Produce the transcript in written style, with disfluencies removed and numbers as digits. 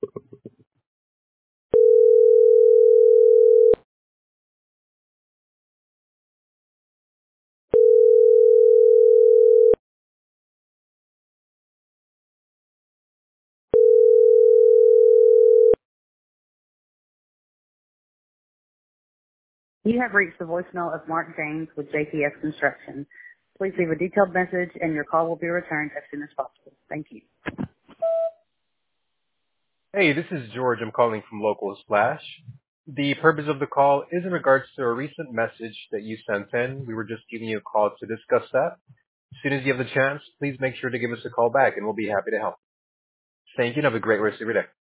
You have reached the voicemail of Mark James with JPS Construction. Please leave a detailed message and your call will be returned as soon as possible. Thank you. Hey, this is George. I'm calling from Local Splash. The purpose of the call is in regards to a recent message that you sent in. We were just giving you a call to discuss that. As soon as you have the chance, please make sure to give us a call back and we'll be happy to help. Thank you and have a great rest of your day.